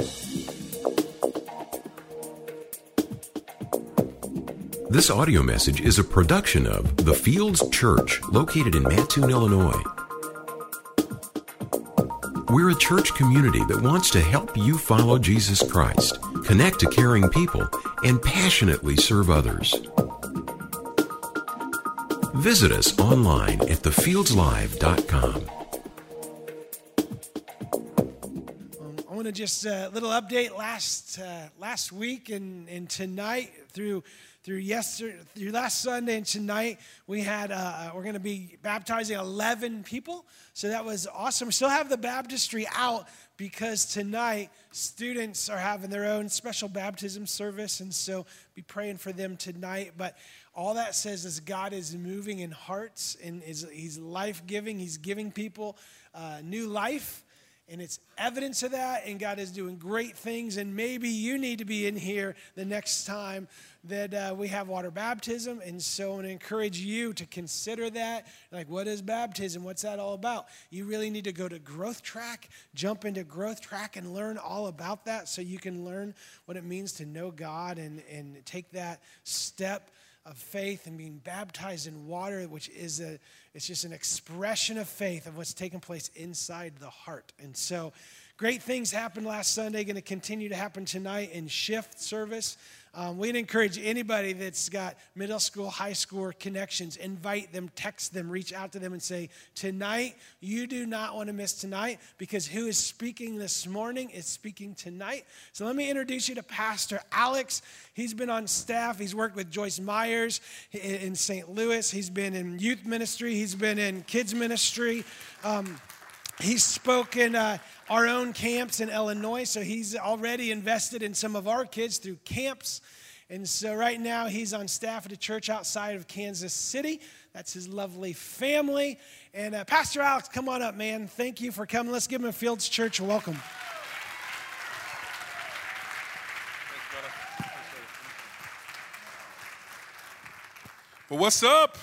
This audio message is a production of The Fields Church, located in Mattoon, Illinois. We're a church community that wants to help you follow Jesus Christ, connect to caring people, and passionately serve others. Visit us online at thefieldslive.com. I want to just a little update last week and tonight through last Sunday and tonight we had we're going to be baptizing 11 people, so that was awesome. We still have the baptistry out because tonight students are having their own special baptism service, and so be praying for them tonight. But all that says is God is moving in hearts, and he's life-giving. He's giving people new life. And it's evidence of that, and God is doing great things. And maybe you need to be in here the next time that we have water baptism. And so I want to encourage you to consider that. Like, what is baptism? What's that all about? You really need to go to Growth Track, jump into Growth Track, and learn all about that so you can learn what it means to know God and take that step of faith and being baptized in water, which is it's just an expression of faith of what's taking place inside the heart. And so great things happened last Sunday, going to continue to happen tonight in shift service. We'd encourage anybody that's got middle school, high school connections, invite them, text them, reach out to them and say, tonight, you do not want to miss tonight, because who is speaking this morning is speaking tonight. So let me introduce you to Pastor Alex. He's been on staff. He's worked with Joyce Myers in St. Louis. He's been in youth ministry. He's been in kids ministry. He's spoken our own camps in Illinois, so he's already invested in some of our kids through camps. And so right now he's on staff at a church outside of Kansas City. That's his lovely family. And Pastor Alex, come on up, man. Thank you for coming. Let's give him a Fields Church welcome. Well, what's up?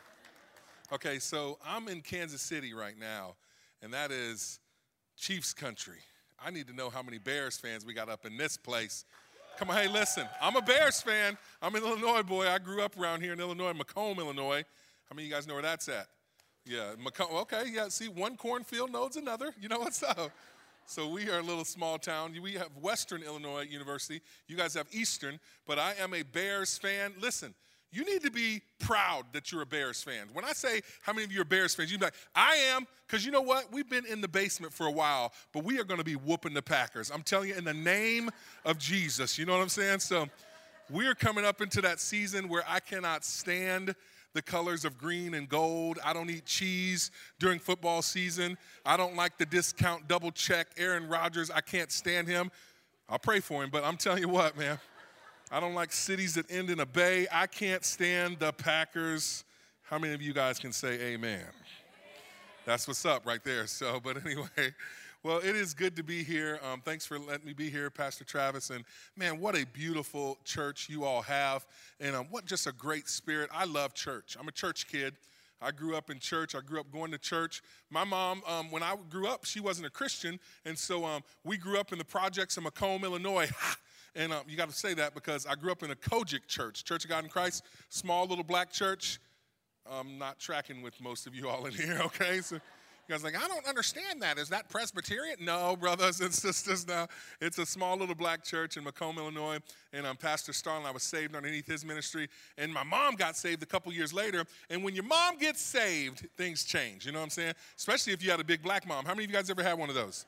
Okay, so I'm in Kansas City right now, and that is Chiefs country. I need to know how many Bears fans we got up in this place. Come on, hey, listen, I'm a Bears fan. I'm an Illinois boy. I grew up around here in Illinois, Macomb, Illinois. How many of you guys know where that's at? Yeah, Macomb. Okay, yeah, see, one cornfield knows another. You know what's up? So we are a little small town. We have Western Illinois University. You guys have Eastern, but I am a Bears fan. Listen, you need to be proud that you're a Bears fan. When I say how many of you are Bears fans, you'd be like, I am, because you know what? We've been in the basement for a while, but we are going to be whooping the Packers. I'm telling you, in the name of Jesus. You know what I'm saying? So we're coming up into that season where I cannot stand the colors of green and gold. I don't eat cheese during football season. I don't like the discount double check Aaron Rodgers. I can't stand him. I'll pray for him, but I'm telling you what, man. I don't like cities that end in a bay. I can't stand the Packers. How many of you guys can say amen? That's what's up right there. So, but anyway, well, it is good to be here. Thanks for letting me be here, Pastor Travis. And, man, what a beautiful church you all have. And what just a great spirit. I love church. I'm a church kid. I grew up in church. I grew up going to church. My mom, when I grew up, she wasn't a Christian. And so we grew up in the projects in Macomb, Illinois. And you got to say that because I grew up in a Kojic church, Church of God in Christ, small little black church. I'm not tracking with most of you all in here, okay? So you guys are like, I don't understand that. Is that Presbyterian? No, brothers and sisters, no. It's a small little black church in Macomb, Illinois. And Pastor Starlin, I was saved underneath his ministry. And my mom got saved a couple years later. And when your mom gets saved, things change. You know what I'm saying? Especially if you had a big black mom. How many of you guys ever had one of those?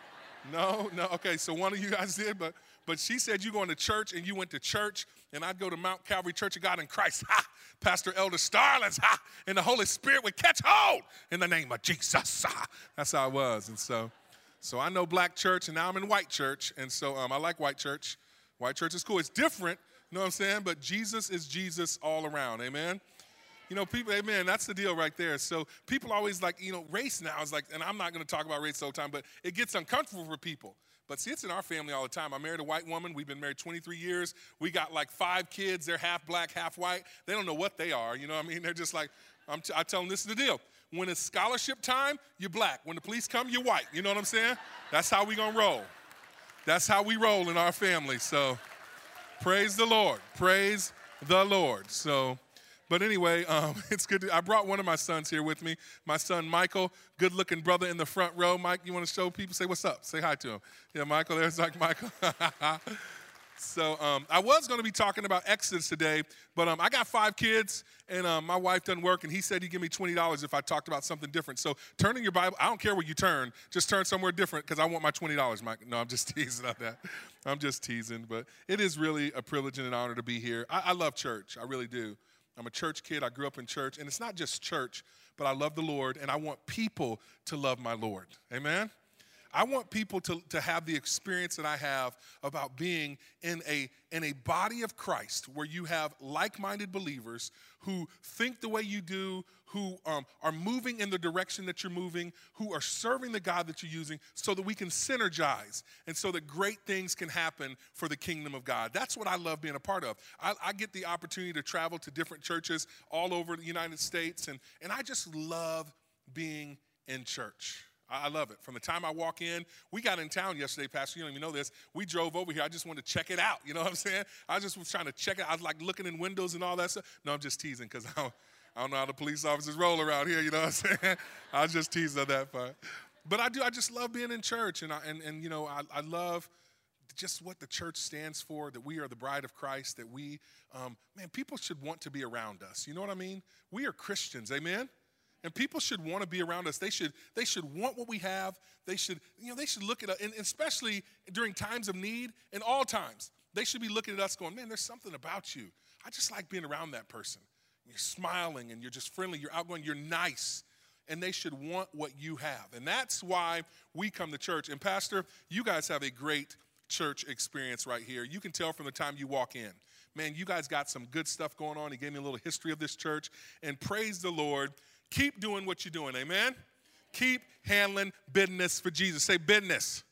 No? Okay, so one of you guys did, but she said you going to church, and you went to church, and I'd go to Mount Calvary Church of God in Christ. Ha! Pastor Elder Starlins, ha! And the Holy Spirit would catch hold in the name of Jesus. Ha! That's how I was. And so I know black church, and now I'm in white church, and so I like white church. White church is cool. It's different, you know what I'm saying? But Jesus is Jesus all around, amen? You know, people, amen, that's the deal right there. So people always like, you know, race now is like, and I'm not going to talk about race all the time, but it gets uncomfortable for people. But see, it's in our family all the time. I married a white woman. We've been married 23 years. We got like 5 kids. They're half black, half white. They don't know what they are. You know what I mean? They're just like, I tell them this is the deal. When it's scholarship time, you're black. When the police come, you're white. You know what I'm saying? That's how we going to roll. That's how we roll in our family. So praise the Lord. Praise the Lord. So, but anyway, it's good. I brought one of my sons here with me. My son, Michael, good-looking brother in the front row. Mike, you want to show people? Say what's up. Say hi to him. Yeah, Michael, there's like Michael. So I was going to be talking about Exodus today, but I got 5 kids, and my wife doesn't work, and he said he'd give me $20 if I talked about something different. So turn in your Bible. I don't care where you turn. Just turn somewhere different because I want my $20, Mike. No, I'm just teasing on that. I'm just teasing, but it is really a privilege and an honor to be here. I love church. I really do. I'm a church kid. I grew up in church, and it's not just church, but I love the Lord, and I want people to love my Lord. Amen? I want people to have the experience that I have about being in a body of Christ where you have like-minded believers who think the way you do, who are moving in the direction that you're moving, who are serving the God that you're using so that we can synergize and so that great things can happen for the kingdom of God. That's what I love being a part of. I get the opportunity to travel to different churches all over the United States, and I just love being in church. I love it. From the time I walk in, we got in town yesterday, Pastor, you don't even know this. We drove over here. I just wanted to check it out. You know what I'm saying? I just was trying to check it. I was like looking in windows and all that stuff. No, I'm just teasing because I don't know how the police officers roll around here. You know what I'm saying? I was just teasing on that part. But I just love being in church. And you know, I love just what the church stands for, that we are the bride of Christ, that we, people should want to be around us. You know what I mean? We are Christians. Amen? And people should want to be around us. They should want what we have. They should look at us, and especially during times of need and all times. They should be looking at us going, man, there's something about you. I just like being around that person. You're smiling and you're just friendly. You're outgoing. You're nice. And they should want what you have. And that's why we come to church. And Pastor, you guys have a great church experience right here. You can tell from the time you walk in. Man, you guys got some good stuff going on. He gave me a little history of this church. And praise the Lord. Keep doing what you're doing, amen? Keep handling business for Jesus. Say business.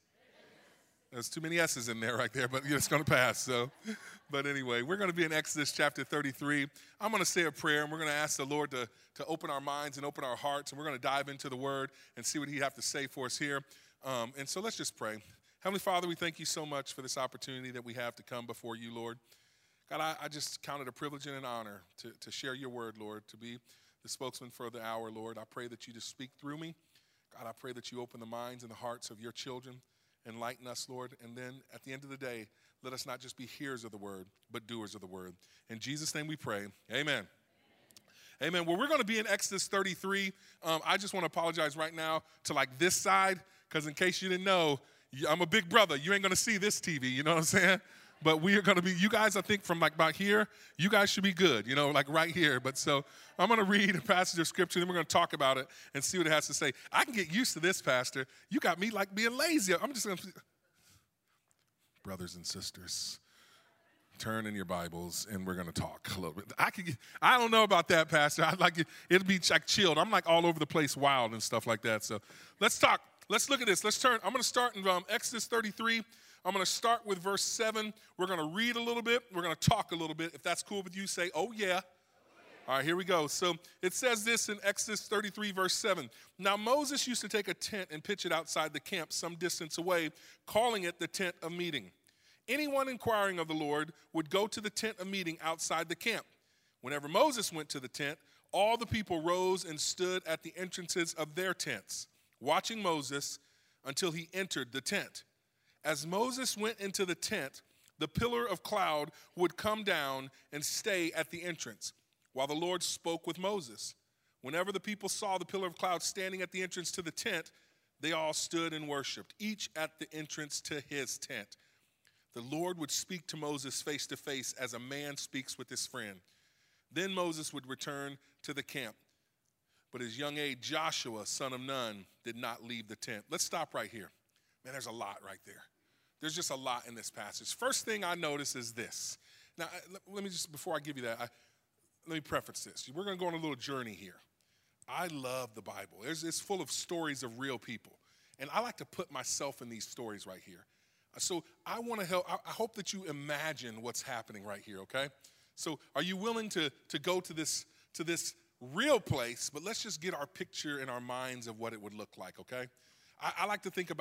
There's too many S's in there right there, but it's going to pass. So, but anyway, we're going to be in Exodus chapter 33. I'm going to say a prayer, and we're going to ask the Lord to open our minds and open our hearts, and we're going to dive into the Word and see what He'd have to say for us here. And so let's just pray. Heavenly Father, we thank you so much for this opportunity that we have to come before you, Lord. God, I just count it a privilege and an honor to share your word, Lord, to be the spokesman for the hour, Lord. I pray that you just speak through me. God, I pray that you open the minds and the hearts of your children, enlighten us, Lord, and then at the end of the day, let us not just be hearers of the word, but doers of the word. In Jesus' name we pray, amen. Amen. Well, we're going to be in Exodus 33. I just want to apologize right now to like this side, because in case you didn't know, I'm a big brother. You ain't going to see this TV, you know what I'm saying? But we are going to be, you guys, I think from like about here, you guys should be good, you know, like right here. But so I'm going to read a passage of scripture, then we're going to talk about it and see what it has to say. I can get used to this, Pastor. You got me like being lazy. I'm just going to, brothers and sisters, turn in your Bibles and we're going to talk a little bit. I don't know about that, Pastor. I'd like it'll be like chilled. I'm like all over the place, wild and stuff like that. So let's talk. Let's look at this. Let's turn. I'm going to start in Exodus 33. I'm going to start with verse 7. We're going to read a little bit. We're going to talk a little bit. If that's cool with you, say, oh, yeah. All right, here we go. So it says this in Exodus 33, verse 7. Now Moses used to take a tent and pitch it outside the camp some distance away, calling it the tent of meeting. Anyone inquiring of the Lord would go to the tent of meeting outside the camp. Whenever Moses went to the tent, all the people rose and stood at the entrances of their tents, watching Moses until he entered the tent. As Moses went into the tent, the pillar of cloud would come down and stay at the entrance, while the Lord spoke with Moses. Whenever the people saw the pillar of cloud standing at the entrance to the tent, they all stood and worshiped, each at the entrance to his tent. The Lord would speak to Moses face to face as a man speaks with his friend. Then Moses would return to the camp. But his young aide, Joshua, son of Nun, did not leave the tent. Let's stop right here. Man, there's a lot right there. There's just a lot in this passage. First thing I notice is this. Now, let me just, before I give you that, let me preface this. We're going to go on a little journey here. I love the Bible. It's full of stories of real people. And I like to put myself in these stories right here. So I want to help. I hope that you imagine what's happening right here, okay? So are you willing to go to this real place, but let's just get our picture in our minds of what it would look like, okay? I like to think about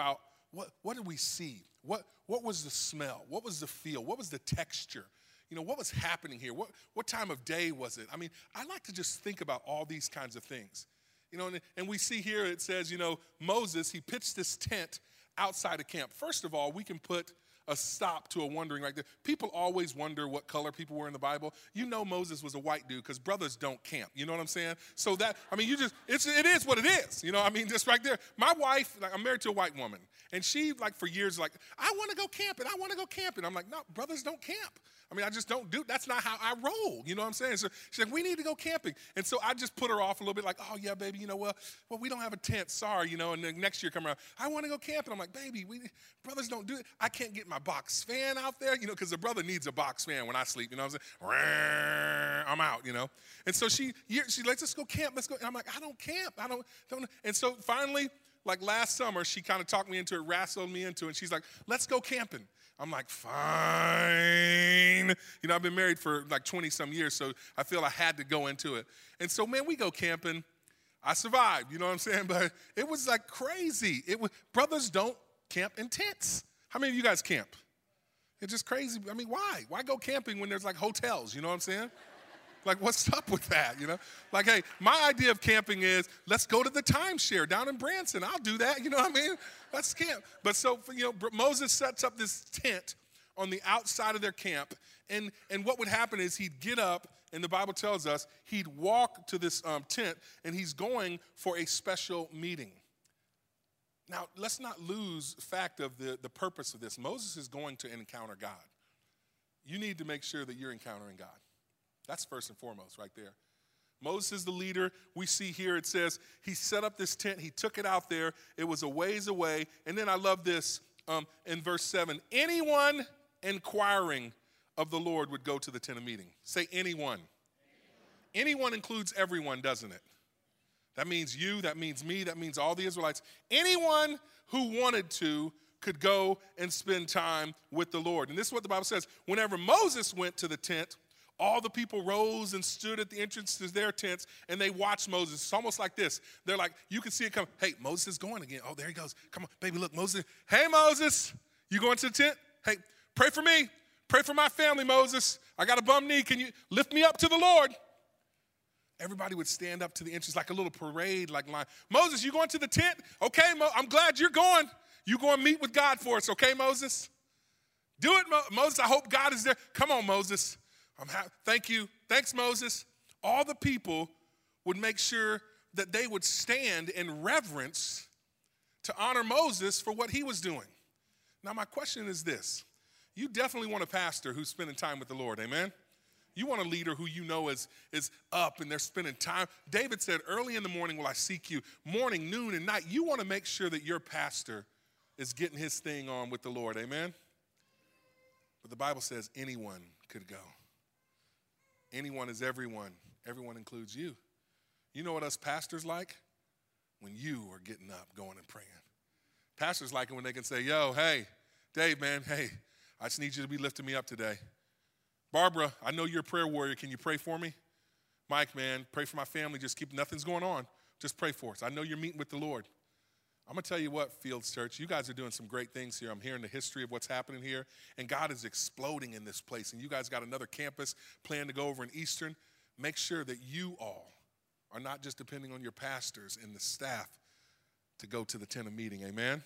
what did we see? What was the smell? What was the feel? What was the texture? What was happening here? What time of day was it? I mean, I like to just think about all these kinds of things. And we see here it says, Moses, he pitched this tent outside of camp. First of all, we can put a stop to a wondering like that. People always wonder what color people were in the Bible. Moses was a white dude because brothers don't camp. You know what I'm saying? So it is what it is. Just right there. My wife, I'm married to a white woman, and she for years I want to go camping. I want to go camping. I'm like, no, brothers don't camp. I just don't do, that's not how I roll. You know what I'm saying? So she's like, we need to go camping. And so I just put her off a little bit oh yeah, baby, well, we don't have a tent, sorry, and then next year come around, I want to go camping. I'm like, baby, brothers don't do it. I can't get my box fan out there, because the brother needs a box fan when I sleep, what I'm saying? I'm out, And so she lets us go camp, let's go. And I'm like, I don't camp, I don't. And so finally, last summer, she kind of talked me into it, wrestled me into it, and she's like, let's go camping. I'm like, fine. I've been married for 20-some years, so I feel I had to go into it. And so, man, we go camping. I survived, you know what I'm saying? But it was crazy. Brothers don't camp in tents. How many of you guys camp? It's just crazy. Why? Why go camping when there's hotels, you know what I'm saying? What's up with that, hey, my idea of camping is let's go to the timeshare down in Branson. I'll do that, you know what I mean? Let's camp. But so, Moses sets up this tent on the outside of their camp, and what would happen is he'd get up, and the Bible tells us he'd walk to this tent, and he's going for a special meeting. Now, let's not lose fact of the purpose of this. Moses is going to encounter God. You need to make sure that you're encountering God. That's first and foremost right there. Moses is the leader. We see here it says he set up this tent. He took it out there. It was a ways away. And then I love this in verse 7. Anyone inquiring of the Lord would go to the tent of meeting. Say anyone. Anyone includes everyone, doesn't it? That means you. That means me. That means all the Israelites. Anyone who wanted to could go and spend time with the Lord. And this is what the Bible says. Whenever Moses went to the tent, all the people rose and stood at the entrance to their tents, and they watched Moses. It's almost like this. They're like, you can see it come. Hey, Moses is going again. Oh, there he goes. Come on, baby, look, Moses. Hey, Moses, you going to the tent? Hey, pray for me. Pray for my family, Moses. I got a bum knee. Can you lift me up to the Lord? Everybody would stand up to the entrance like a little parade, line. Moses, you going to the tent? Okay, I'm glad you're going. You go and meet with God for us, okay, Moses? Do it, Moses. I hope God is there. Come on, Moses. Thank you. Thanks, Moses. All the people would make sure that they would stand in reverence to honor Moses for what he was doing. Now, my question is this. You definitely want a pastor who's spending time with the Lord, amen? You want a leader who you know is up and they're spending time. David said, early in the morning will I seek you, morning, noon, and night. You want to make sure that your pastor is getting his thing on with the Lord, amen? But the Bible says anyone could go. Anyone is everyone. Everyone includes you. You know what us pastors like? When you are getting up, going and praying. Pastors like it when they can say, yo, hey, Dave, man, hey, I just need you to be lifting me up today. Barbara, I know you're a prayer warrior. Can you pray for me? Mike, man, pray for my family. Just nothing's going on. Just pray for us. I know you're meeting with the Lord. I'm going to tell you what, Fields Church, you guys are doing some great things here. I'm hearing the history of what's happening here, and God is exploding in this place. And you guys got another campus planned to go over in Eastern. Make sure that you all are not just depending on your pastors and the staff to go to the tent of meeting, amen?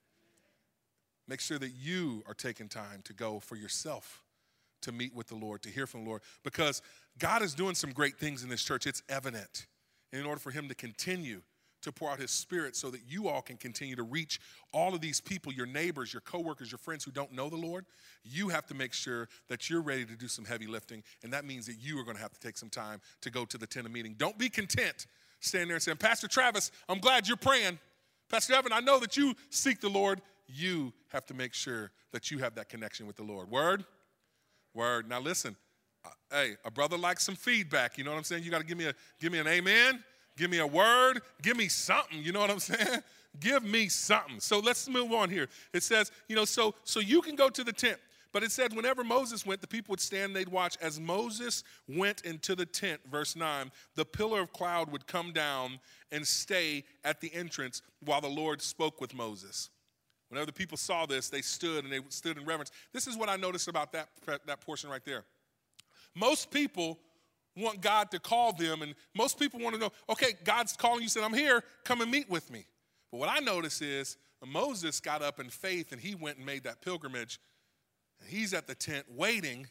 Make sure that you are taking time to go for yourself to meet with the Lord, to hear from the Lord, because God is doing some great things in this church. It's evident. And in order for him to continue to pour out his spirit so that you all can continue to reach all of these people, your neighbors, your coworkers, your friends who don't know the Lord, you have to make sure that you're ready to do some heavy lifting, and that means that you are going to have to take some time to go to the tent of meeting. Don't be content standing there and saying, Pastor Travis, I'm glad you're praying. Pastor Evan, I know that you seek the Lord. You have to make sure that you have that connection with the Lord. Word? Word. Now listen, hey, a brother likes some feedback. You know what I'm saying? You got to give me an amen. Give me a word. Give me something. You know what I'm saying? Give me something. So let's move on here. It says, so you can go to the tent. But it said whenever Moses went, the people would stand and they'd watch. As Moses went into the tent, verse 9, the pillar of cloud would come down and stay at the entrance while the Lord spoke with Moses. Whenever the people saw this, they stood in reverence. This is what I noticed about that portion right there. Most people want God to call them, and most people want to know, okay, God's calling you, said, I'm here, come and meet with me. But what I notice is Moses got up in faith, and he went and made that pilgrimage, and he's at the tent waiting,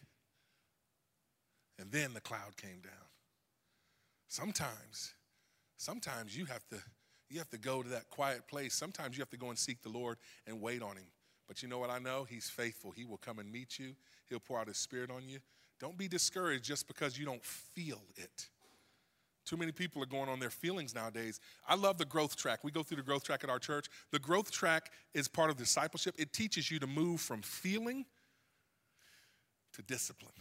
and then the cloud came down. Sometimes you have to go to that quiet place. Sometimes you have to go and seek the Lord and wait on him. But you know what I know? He's faithful. He will come and meet you. He'll pour out his Spirit on you. Don't be discouraged just because you don't feel it. Too many people are going on their feelings nowadays. I love the growth track. We go through the growth track at our church. The growth track is part of discipleship. It teaches you to move from feeling to discipline.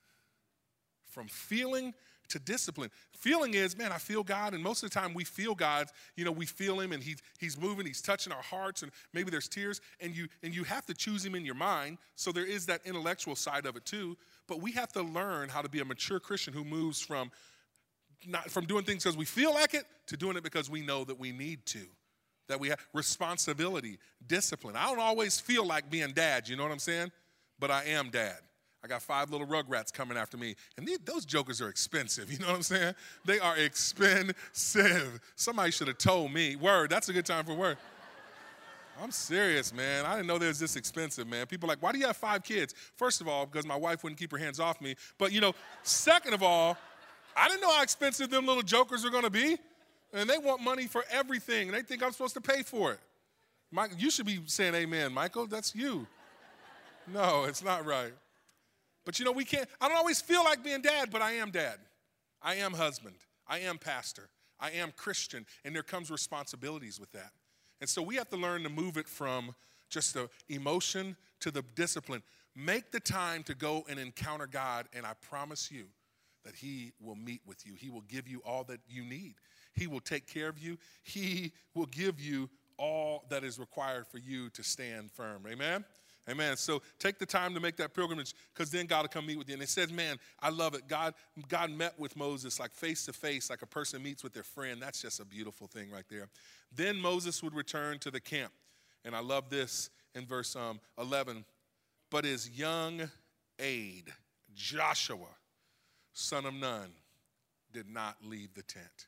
From feeling to discipline. Feeling is, man, I feel God, and most of the time we feel God. You know, we feel him, and he's moving, he's touching our hearts, and maybe there's tears, and you have to choose him in your mind, so there is that intellectual side of it too, but we have to learn how to be a mature Christian who moves from doing things because we feel like it to doing it because we know that we need to, that we have responsibility, discipline. I don't always feel like being dad, you know what I'm saying? But I am dad. I got 5 little rugrats coming after me. And those jokers are expensive. You know what I'm saying? They are expensive. Somebody should have told me. Word, that's a good time for word. I'm serious, man. I didn't know they was this expensive, man. People are like, why do you have 5 kids? First of all, because my wife wouldn't keep her hands off me. But, second of all, I didn't know how expensive them little jokers are going to be. And they want money for everything. And they think I'm supposed to pay for it. You should be saying amen, Michael. That's you. No, it's not right. But we can't, I don't always feel like being dad, but I am dad. I am husband. I am pastor. I am Christian, and there comes responsibilities with that. And so we have to learn to move it from just the emotion to the discipline. Make the time to go and encounter God, and I promise you that he will meet with you. He will give you all that you need. He will take care of you. He will give you all that is required for you to stand firm. Amen? Amen. So take the time to make that pilgrimage, because then God will come meet with you. And it says, man, I love it. God met with Moses like face to face, like a person meets with their friend. That's just a beautiful thing right there. Then Moses would return to the camp. And I love this in verse 11. But his young aide, Joshua, son of Nun, did not leave the tent.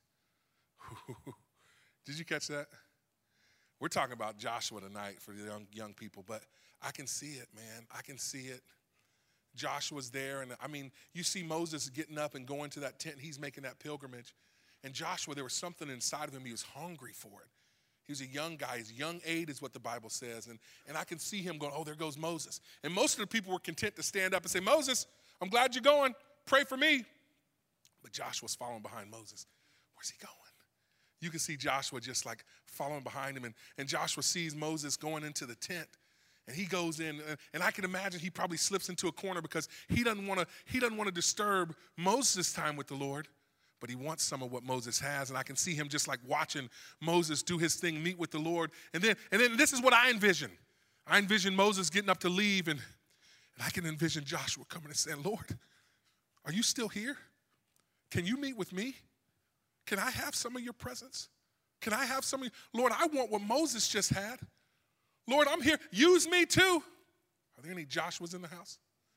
Did you catch that? We're talking about Joshua tonight for the young people, but I can see it, man. I can see it. Joshua's there, and you see Moses getting up and going to that tent. He's making that pilgrimage. And Joshua, there was something inside of him. He was hungry for it. He was a young guy. His young aide is what the Bible says. And I can see him going, oh, there goes Moses. And most of the people were content to stand up and say, Moses, I'm glad you're going. Pray for me. But Joshua's following behind Moses. Where's he going? You can see Joshua just like following behind him. And Joshua sees Moses going into the tent. And he goes in, and I can imagine he probably slips into a corner because he doesn't want to disturb Moses' time with the Lord, but he wants some of what Moses has. And I can see him just like watching Moses do his thing, meet with the Lord. And then this is what I envision. I envision Moses getting up to leave, and I can envision Joshua coming and saying, Lord, are you still here? Can you meet with me? Can I have some of your presence? Can I have some of your, Lord, I want what Moses just had. Lord, I'm here. Use me too. Are there any Joshuas in the house?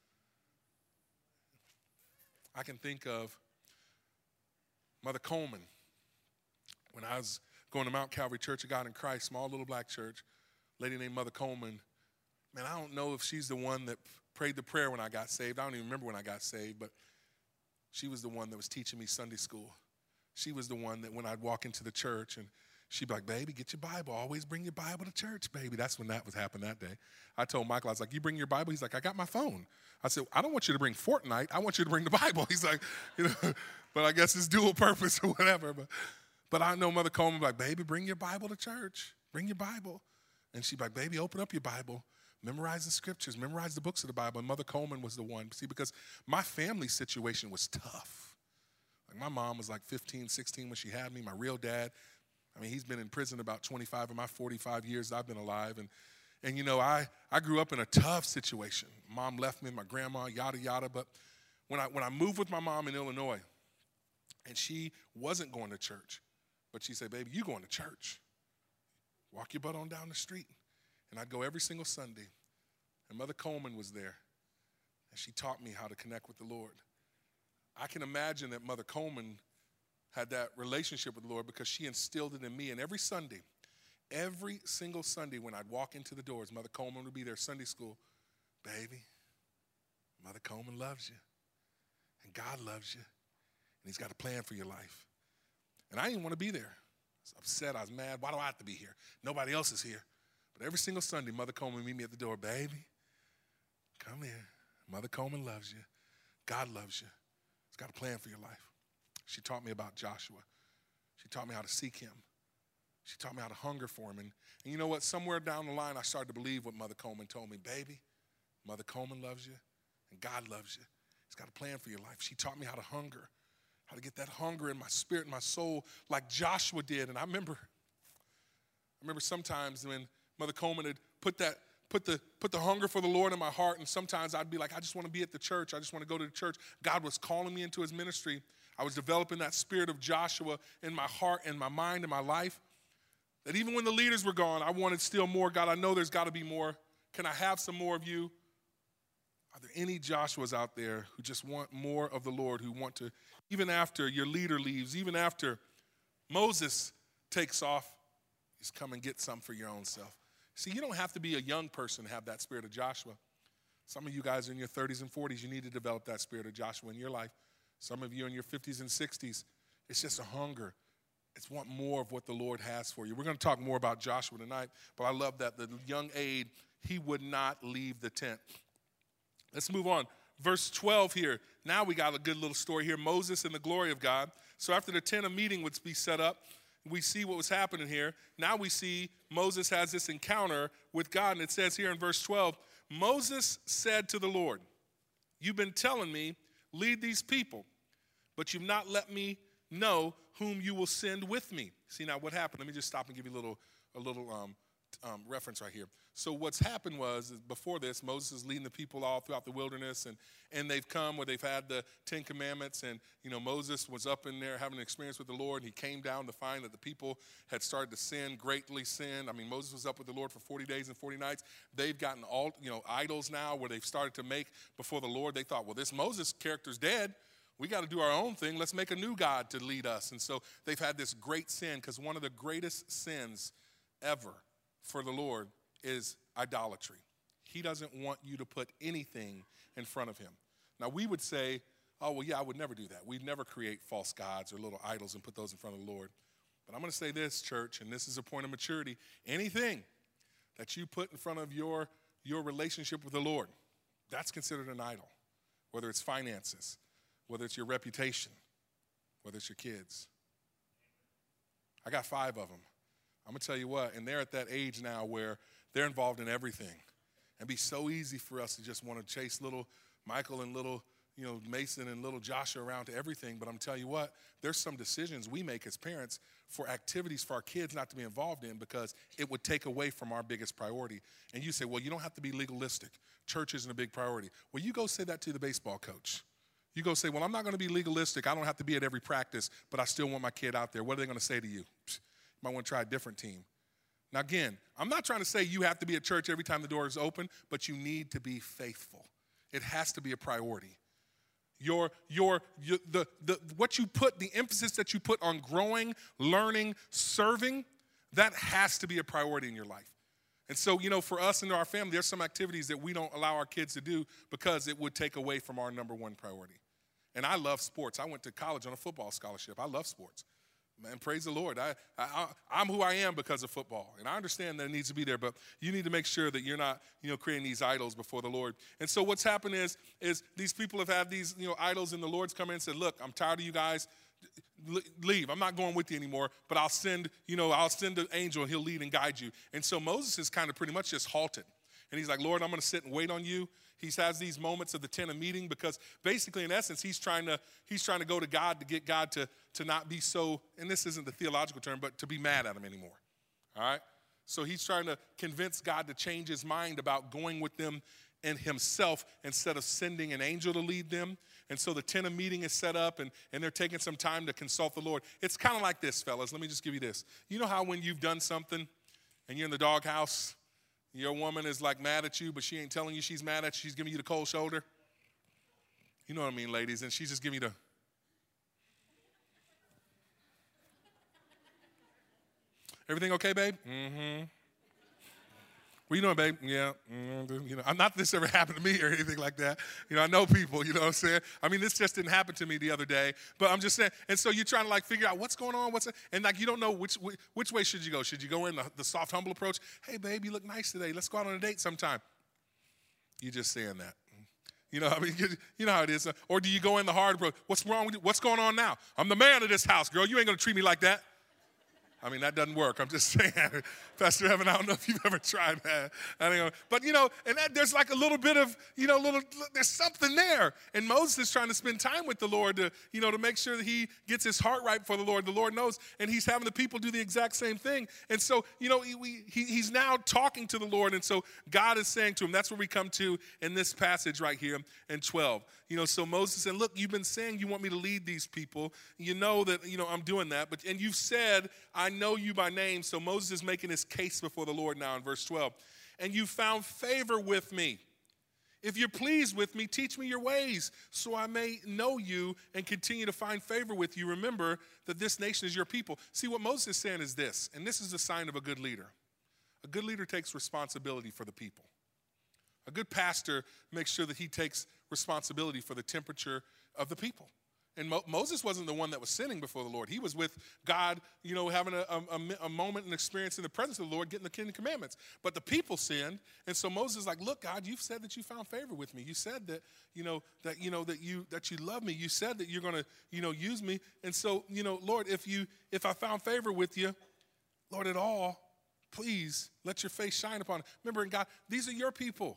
I can think of Mother Coleman. When I was going to Mount Calvary Church of God in Christ, small little black church, lady named Mother Coleman. Man, I don't know if she's the one that prayed the prayer when I got saved. I don't even remember when I got saved, but she was the one that was teaching me Sunday school. She was the one that when I'd walk into the church and she'd be like, baby, get your Bible. Always bring your Bible to church, baby. That's when that was happening that day. I told Michael, I was like, you bring your Bible? He's like, I got my phone. I said, I don't want you to bring Fortnite. I want you to bring the Bible. He's like, but I guess it's dual purpose or whatever. But I know Mother Coleman like, baby, bring your Bible to church. Bring your Bible. And she'd be like, baby, open up your Bible. Memorize the scriptures. Memorize the books of the Bible. And Mother Coleman was the one. See, because my family situation was tough. Like my mom was like 15, 16 when she had me. My real dad, he's been in prison about 25 of my 45 years I've been alive. And I grew up in a tough situation. Mom left me, my grandma, yada, yada. But when I moved with my mom in Illinois, and she wasn't going to church, but she said, baby, you going to church. Walk your butt on down the street. And I'd go every single Sunday. And Mother Coleman was there. And she taught me how to connect with the Lord. I can imagine that Mother Coleman had that relationship with the Lord because she instilled it in me. And every single Sunday when I'd walk into the doors, Mother Coleman would be there, Sunday school. Baby, Mother Coleman loves you. And God loves you. And he's got a plan for your life. And I didn't want to be there. I was upset. I was mad. Why do I have to be here? Nobody else is here. But every single Sunday, Mother Coleman would meet me at the door. Baby, come here. Mother Coleman loves you. God loves you. He's got a plan for your life. She taught me about Joshua. She taught me how to seek him. She taught me how to hunger for him. And you know what? Somewhere down the line, I started to believe what Mother Coleman told me. Baby, Mother Coleman loves you, and God loves you. He's got a plan for your life. She taught me how to hunger, how to get that hunger in my spirit and my soul like Joshua did. And I remember sometimes when Mother Coleman had put the hunger for the Lord in my heart, and sometimes I'd be like, I just want to be at the church. I just want to go to the church. God was calling me into his ministry. I was developing that spirit of Joshua in my heart and my mind and my life. That even when the leaders were gone, I wanted still more. God, I know there's got to be more. Can I have some more of you? Are there any Joshuas out there who just want more of the Lord, who want to, even after your leader leaves, even after Moses takes off, just come and get some for your own self? See, you don't have to be a young person to have that spirit of Joshua. Some of you guys are in your 30s and 40s, you need to develop that spirit of Joshua in your life. Some of you in your 50s and 60s, it's just a hunger. It's want more of what the Lord has for you. We're going to talk more about Joshua tonight, but I love that the young aide, he would not leave the tent. Let's move on. Verse 12 here. Now we got a good little story here. Moses and the glory of God. So after the tent, a meeting would be set up. We see what was happening here. Now we see Moses has this encounter with God, and it says here in verse 12, Moses said to the Lord, you've been telling me, lead these people, but you've not let me know whom you will send with me. See, now what happened? Let me just stop and give you a little reference right here. So what's happened was, before this, Moses is leading the people all throughout the wilderness, and they've come where they've had the 10 Commandments, and, Moses was up in there having an experience with the Lord, and he came down to find that the people had started to sin, greatly sin. I mean, Moses was up with the Lord for 40 days and 40 nights. They've gotten idols now where they've started to make before the Lord. They thought, well, this Moses character's dead. We got to do our own thing. Let's make a new God to lead us. And so they've had this great sin, because one of the greatest sins ever for the Lord is idolatry. He doesn't want you to put anything in front of him. Now, we would say, oh, well, yeah, I would never do that. We'd never create false gods or little idols and put those in front of the Lord. But I'm going to say this, church, and this is a point of maturity. Anything that you put in front of your relationship with the Lord, that's considered an idol, whether it's finances, whether it's your reputation, whether it's your kids. I got 5 of them. I'm going to tell you what, and they're at that age now where they're involved in everything. And it'd be so easy for us to just want to chase little Michael and little, Mason and little Joshua around to everything. But I'm telling you what, there's some decisions we make as parents for activities for our kids not to be involved in, because it would take away from our biggest priority. And you say, well, you don't have to be legalistic. Church isn't a big priority. Well, you go say that to the baseball coach. You go say, well, I'm not going to be legalistic. I don't have to be at every practice, but I still want my kid out there. What are they going to say to you? You might want to try a different team. Now, again, I'm not trying to say you have to be at church every time the door is open, but you need to be faithful. It has to be a priority. What you put, the emphasis that you put on growing, learning, serving, that has to be a priority in your life. And so, for us and our family, there's some activities that we don't allow our kids to do because it would take away from our number one priority. And I love sports. I went to college on a football scholarship. I love sports. Man, praise the Lord. I'm who I am because of football. And I understand that it needs to be there, but you need to make sure that you're not, creating these idols before the Lord. And so what's happened is these people have had these, idols, and the Lord's come in and said, look, I'm tired of you guys. Leave. I'm not going with you anymore, but I'll send an angel, and he'll lead and guide you. And so Moses is kind of pretty much just halted. And he's like, Lord, I'm going to sit and wait on you. He has these moments of the tent of meeting, because basically, in essence, he's trying to go to God to get God to not be so, and this isn't the theological term, but to be mad at him anymore. All right? So he's trying to convince God to change his mind about going with them and himself instead of sending an angel to lead them. And so the tent of meeting is set up, and they're taking some time to consult the Lord. It's kind of like this, fellas. Let me just give you this. You know how when you've done something and you're in the doghouse, Your woman is like mad at you, but she ain't telling you she's mad at you. She's giving you the cold shoulder. You know what I mean, ladies? And she's just giving you the... Everything okay, babe? Mm-hmm. What you doing, babe? Yeah. Mm-hmm. You know, I'm not this ever happened to me or anything like that. You know, I know people, you know what I'm saying? I mean, this just didn't happen to me the other day, but I'm just saying. And so you're trying to like figure out what's going on, and like you don't know which way should you go. Should you go in the soft, humble approach? Hey, babe, you look nice today. Let's go out on a date sometime. You're just saying that. You know, I mean, you know how it is. Or do you go in the hard approach? What's wrong with you? What's going on now? I'm the man of this house, girl. You ain't going to treat me like that. I mean, that doesn't work. I'm just saying. Pastor Evan, I don't know if you've ever tried that. I don't know. But, you know, and there's like a little bit of, you know, there's something there. And Moses is trying to spend time with the Lord to, you know, to make sure that he gets his heart right for the Lord. The Lord knows. And he's having the people do the exact same thing. And so, you know, he's now talking to the Lord. And so God is saying to him, that's where we come to in this passage right here in 12. You know, so Moses said, look, you've been saying you want me to lead these people. You know that, you know, I'm doing that. And you've said, I know you by name. So Moses is making his case before the Lord now in verse 12. And you found favor with me. If you're pleased with me, teach me your ways so I may know you and continue to find favor with you. Remember that this nation is your people. See, what Moses is saying is this, and this is a sign of a good leader. A good leader takes responsibility for the people. A good pastor makes sure that he takes responsibility for the temperature of the people. And Moses wasn't the one that was sinning before the Lord. He was with God, you know, having a moment and experience in the presence of the Lord, getting the Ten Commandments. But the people sinned, and so Moses is like, look, God, you've said that you found favor with me. You said that, that you love me. You said that you're going to, use me. And so, Lord, if I found favor with you, Lord, at all, please let your face shine upon it. Remember, God, these are your people.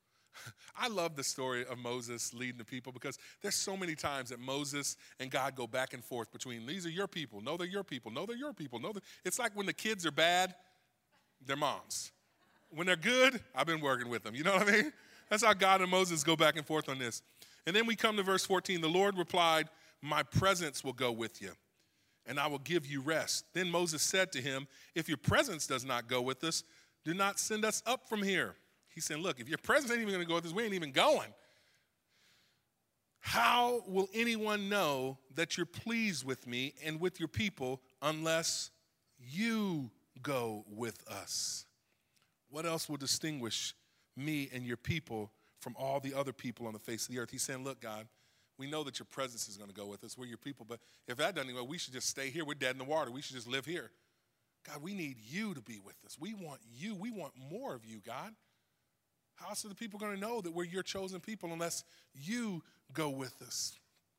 I love the story of Moses leading the people because there's so many times that Moses and God go back and forth between these are your people. No, they're your people. No, they're your people. No, it's like when the kids are bad, they're moms. When they're good, I've been working with them. You know what I mean? That's how God and Moses go back and forth on this. And then we come to verse 14. The Lord replied, my presence will go with you, and I will give you rest. Then Moses said to him, if your presence does not go with us, do not send us up from here. He said, look, if your presence ain't even going to go with us, we ain't even going. How will anyone know that you're pleased with me and with your people unless you go with us? What else will distinguish me and your people from all the other people on the face of the earth? He's saying, look, God, we know that your presence is going to go with us. We're your people. But if that doesn't go, we should just stay here. We're dead in the water. We should just live here. God, we need you to be with us. We want you. We want more of you, God. How else are the people going to know that we're your chosen people unless you go with us?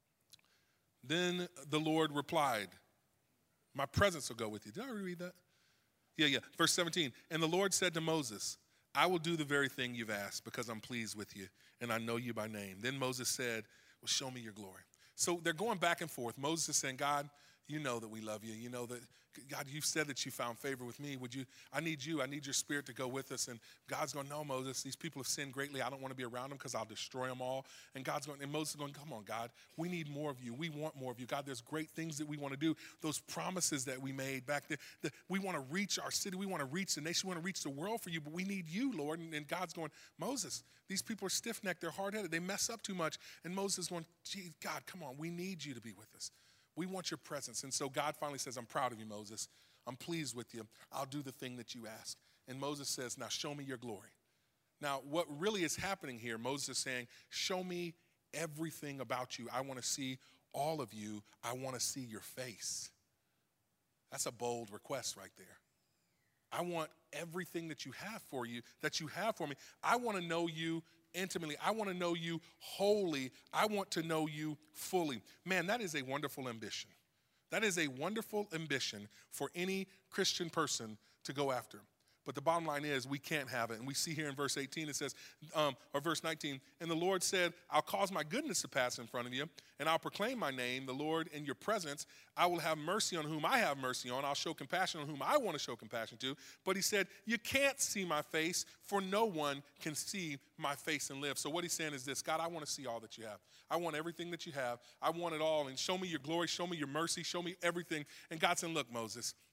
Then the Lord replied, my presence will go with you. Did I read that? Yeah. Verse 17, and the Lord said to Moses, I will do the very thing you've asked because I'm pleased with you and I know you by name. Then Moses said, well, show me your glory. So they're going back and forth. Moses is saying, God, you know that we love you. You know that, God, you've said that you found favor with me. I need you. I need your spirit to go with us. And God's going, no, Moses, these people have sinned greatly. I don't want to be around them because I'll destroy them all. And Moses is going, come on, God, we need more of you. We want more of you. God, there's great things that we want to do. Those promises that we made back there, we want to reach our city. We want to reach the nation. We want to reach the world for you, but we need you, Lord. And God's going, Moses, these people are stiff-necked. They're hard-headed. They mess up too much. And Moses is going, gee, God, come on. We need you to be with us. We want your presence. And so God finally says, I'm proud of you, Moses. I'm pleased with you. I'll do the thing that you ask. And Moses says, now show me your glory. Now, what really is happening here, Moses is saying, show me everything about you. I want to see all of you. I want to see your face. That's a bold request right there. I want everything that you have for me. I want to know you intimately. I want to know you wholly. I want to know you fully. Man, that is a wonderful ambition. That is a wonderful ambition for any Christian person to go after. But the bottom line is we can't have it. And we see here in verse 18, it says, or verse 19, and the Lord said, I'll cause my goodness to pass in front of you, and I'll proclaim my name, the Lord, in your presence. I will have mercy on whom I have mercy on. I'll show compassion on whom I want to show compassion to. But he said, you can't see my face, for no one can see my face and live. So what he's saying is this, God, I want to see all that you have. I want everything that you have. I want it all. And show me your glory. Show me your mercy. Show me everything. And God said, look, Moses,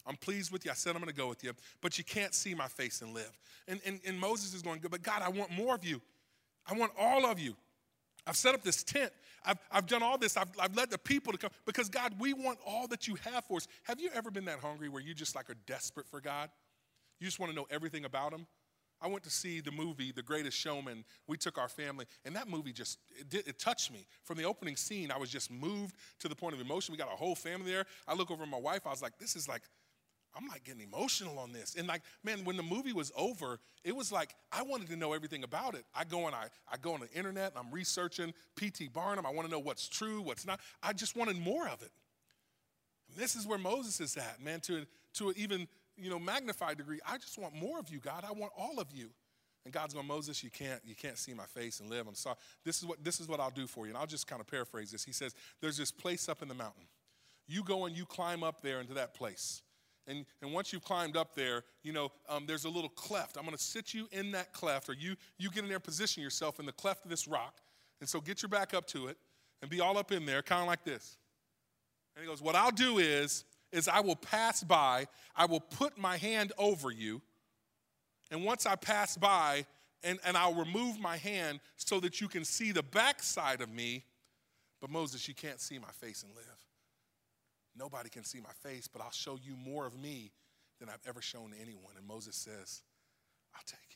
I'm pleased with you. I said I'm going to go with you, but you can't see my face and live. And Moses is going, but God, I want more of you. I want all of you. I've set up this tent. I've done all this. I've led the people to come because, God, we want all that you have for us. Have you ever been that hungry where you just like are desperate for God? You just want to know everything about him? I went to see the movie, The Greatest Showman. We took our family, and that movie just, it touched me. From the opening scene, I was just moved to the point of emotion. We got a whole family there. I look over at my wife. I was like, this is like, I'm like getting emotional on this. And like, man, when the movie was over, it was like I wanted to know everything about it. I go on the internet, and I'm researching P.T. Barnum. I want to know what's true, what's not. I just wanted more of it. And this is where Moses is at, man, to an even, magnified degree. I just want more of you, God. I want all of you. And God's going, Moses, you can't see my face and live. I'm sorry. This is what I'll do for you. And I'll just kind of paraphrase this. He says, there's this place up in the mountain. You go and you climb up there into that place. And once you've climbed up there, there's a little cleft. I'm going to sit you in that cleft, or you get in there, position yourself in the cleft of this rock. And so get your back up to it and be all up in there, kind of like this. And he goes, what I'll do is I will pass by. I will put my hand over you. And once I pass by, and I'll remove my hand so that you can see the backside of me. But Moses, you can't see my face and live. Nobody can see my face, but I'll show you more of me than I've ever shown to anyone. And Moses says, I'll take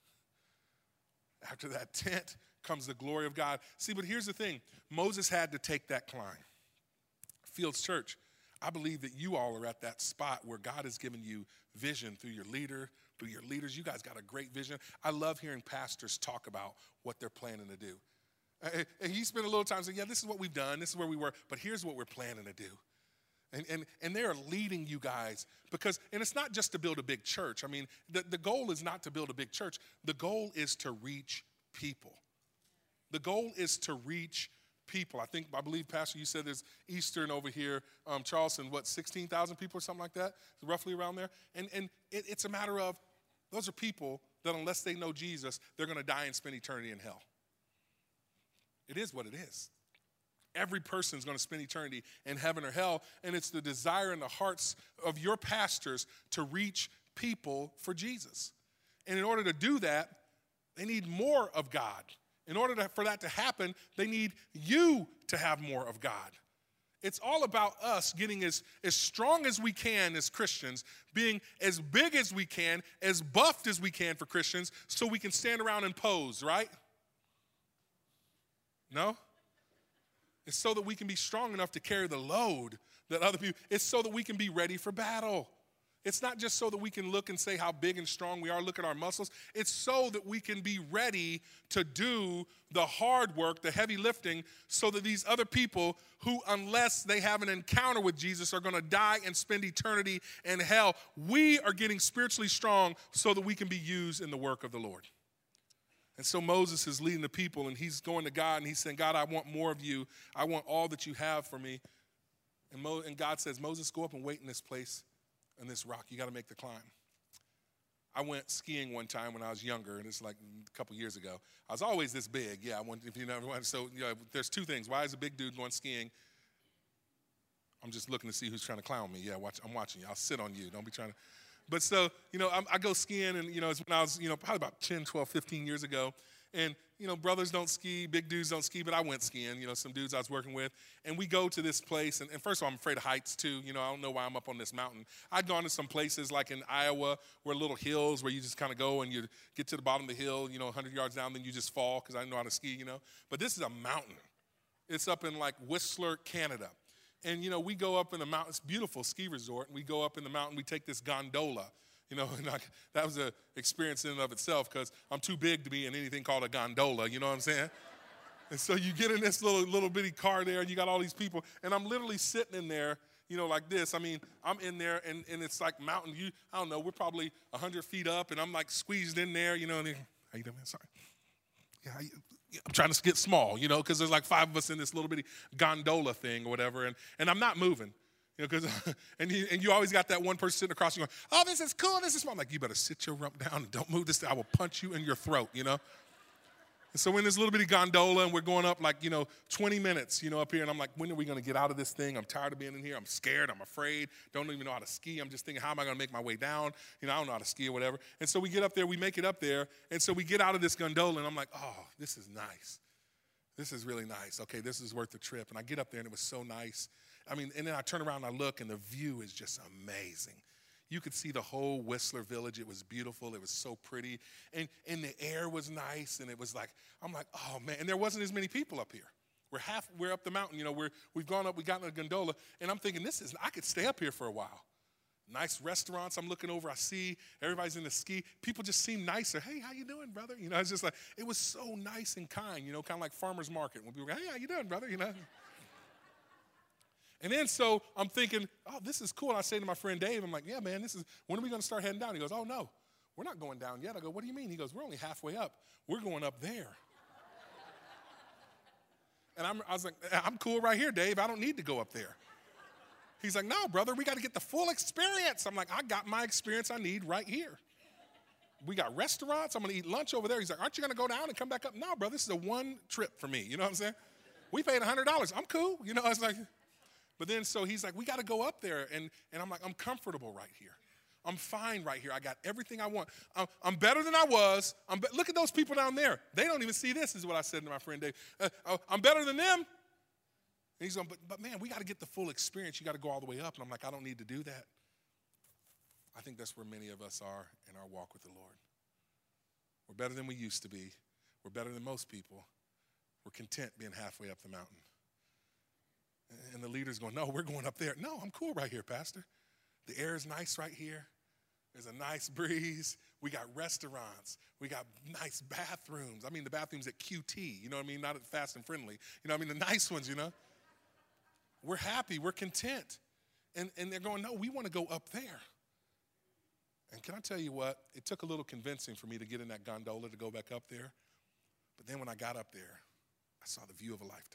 it. After that tent comes the glory of God. See, but here's the thing. Moses had to take that climb. Fields Church, I believe that you all are at that spot where God has given you vision through your leader, through your leaders. You guys got a great vision. I love hearing pastors talk about what they're planning to do. And he spent a little time saying, yeah, this is what we've done. This is where we were. But here's what we're planning to do. And they're leading you guys because, and it's not just to build a big church. I mean, the goal is not to build a big church. The goal is to reach people. The goal is to reach people. I believe, Pastor, you said there's Eastern over here, Charleston, 16,000 people or something like that, roughly around there. And it's a matter of, those are people that unless they know Jesus, they're going to die and spend eternity in hell. It is what it is. Every person is going to spend eternity in heaven or hell, and it's the desire in the hearts of your pastors to reach people for Jesus. And in order to do that, they need more of God. In order for that to happen, they need you to have more of God. It's all about us getting as strong as we can as Christians, being as big as we can, as buffed as we can for Christians, so we can stand around and pose, right? No? It's so that we can be strong enough to carry the load that other people, it's so that we can be ready for battle. It's not just so that we can look and say how big and strong we are, look at our muscles. It's so that we can be ready to do the hard work, the heavy lifting, so that these other people who, unless they have an encounter with Jesus, are going to die and spend eternity in hell. We are getting spiritually strong so that we can be used in the work of the Lord. And so Moses is leading the people, and he's going to God, and he's saying, God, I want more of you. I want all that you have for me. And God says, Moses, go up and wait in this place, in this rock. You got to make the climb. I went skiing one time when I was younger, and it's like a couple years ago. I was always this big. Yeah, so there's two things. Why is a big dude going skiing? I'm just looking to see who's trying to clown me. Yeah, I'm watching you. I'll sit on you. Don't be trying to. But so, I go skiing, and, it's when I was, probably about 10, 12, 15 years ago. And, brothers don't ski, big dudes don't ski, but I went skiing, some dudes I was working with. And we go to this place, and first of all, I'm afraid of heights, too. I don't know why I'm up on this mountain. I'd gone to some places like in Iowa where little hills where you just kind of go and you get to the bottom of the hill, 100 yards down, then you just fall because I didn't know how to ski, But this is a mountain. It's up in, like, Whistler, Canada. And, we go up in the mountain. It's a beautiful ski resort. And we go up in the mountain. We take this gondola. And that was an experience in and of itself because I'm too big to be in anything called a gondola. You know what I'm saying? And so you get in this little bitty car there, and you got all these people. And I'm literally sitting in there, like this. I mean, I'm in there, and it's like mountain. I don't know, we're probably 100 feet up, and I'm like squeezed in there, and how you doing, man? Sorry. Yeah, I'm trying to get small, because there's like 5 of us in this little bitty gondola thing or whatever, and I'm not moving, because and you always got that one person sitting across you going, oh, this is cool, this is small. I'm like, you better sit your rump down and don't move this thing. I will punch you in your throat, And so we're in this little bitty gondola, and we're going up 20 minutes, up here. And I'm like, when are we going to get out of this thing? I'm tired of being in here. I'm scared. I'm afraid. Don't even know how to ski. I'm just thinking, how am I going to make my way down? I don't know how to ski or whatever. And so we get up there. We make it up there. And so we get out of this gondola, and I'm like, oh, this is nice. This is really nice. Okay, this is worth the trip. And I get up there, and it was so nice. And then I turn around, and I look, and the view is just amazing. You could see the whole Whistler Village. It was beautiful. It was so pretty. And the air was nice. And it was like, I'm like, oh, man. And there wasn't as many people up here. We're up the mountain. We've gone up. We got in a gondola. And I'm thinking, I could stay up here for a while. Nice restaurants. I'm looking over. I see everybody's in the ski. People just seem nicer. Hey, how you doing, brother? It's just like, it was so nice and kind, kind of like farmer's market. When people go, hey, how you doing, brother? And then so I'm thinking, oh, this is cool. And I say to my friend Dave, I'm like, yeah, man, when are we going to start heading down? He goes, oh, no, we're not going down yet. I go, what do you mean? He goes, we're only halfway up. We're going up there. And I was like, I'm cool right here, Dave. I don't need to go up there. He's like, no, brother, we got to get the full experience. I'm like, I got my experience I need right here. We got restaurants. I'm going to eat lunch over there. He's like, aren't you going to go down and come back up? No, brother, this is a one trip for me. You know what I'm saying? We paid $100. I'm cool. I was like... But then so he's like, we got to go up there. And I'm like, I'm comfortable right here. I'm fine right here. I got everything I want. I'm better than I was. Look at those people down there. They don't even see this, is what I said to my friend Dave. I'm better than them. And he's going, but man, we got to get the full experience. You got to go all the way up. And I'm like, I don't need to do that. I think that's where many of us are in our walk with the Lord. We're better than we used to be. We're better than most people. We're content being halfway up the mountain. And the leader's going, no, we're going up there. No, I'm cool right here, Pastor. The air is nice right here. There's a nice breeze. We got restaurants. We got nice bathrooms. The bathrooms at QT, not at Fast and Friendly. The nice ones, We're happy. We're content. And they're going, no, we want to go up there. And can I tell you what? It took a little convincing for me to get in that gondola to go back up there. But then when I got up there, I saw the view of a lifetime.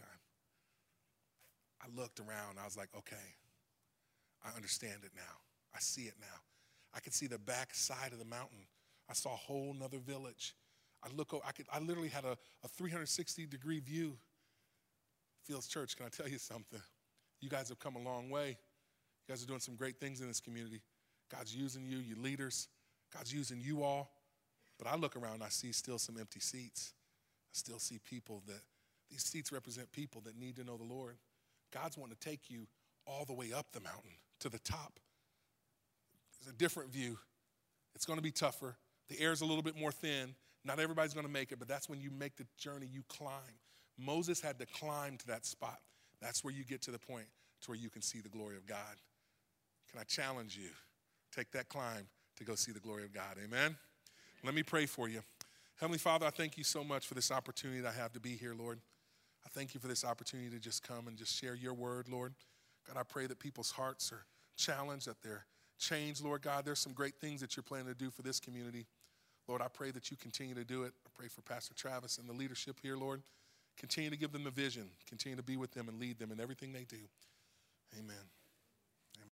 I looked around. I was like, okay, I understand it now. I see it now. I could see the back side of the mountain. I saw a whole nother village. I literally had a 360-degree view. Fields Church, can I tell you something? You guys have come a long way. You guys are doing some great things in this community. God's using you, you leaders. God's using you all. But I look around and I see still some empty seats. I still see these seats represent people that need to know the Lord. God's wanting to take you all the way up the mountain to the top. It's a different view. It's going to be tougher. The air's a little bit more thin. Not everybody's going to make it, but that's when you make the journey, you climb. Moses had to climb to that spot. That's where you get to the point to where you can see the glory of God. Can I challenge you? Take that climb to go see the glory of God. Amen? Let me pray for you. Heavenly Father, I thank you so much for this opportunity that I have to be here, Lord. I thank you for this opportunity to just come and just share your word, Lord. God, I pray that people's hearts are challenged, that they're changed, Lord God. There's some great things that you're planning to do for this community. Lord, I pray that you continue to do it. I pray for Pastor Travis and the leadership here, Lord. Continue to give them the vision. Continue to be with them and lead them in everything they do. Amen.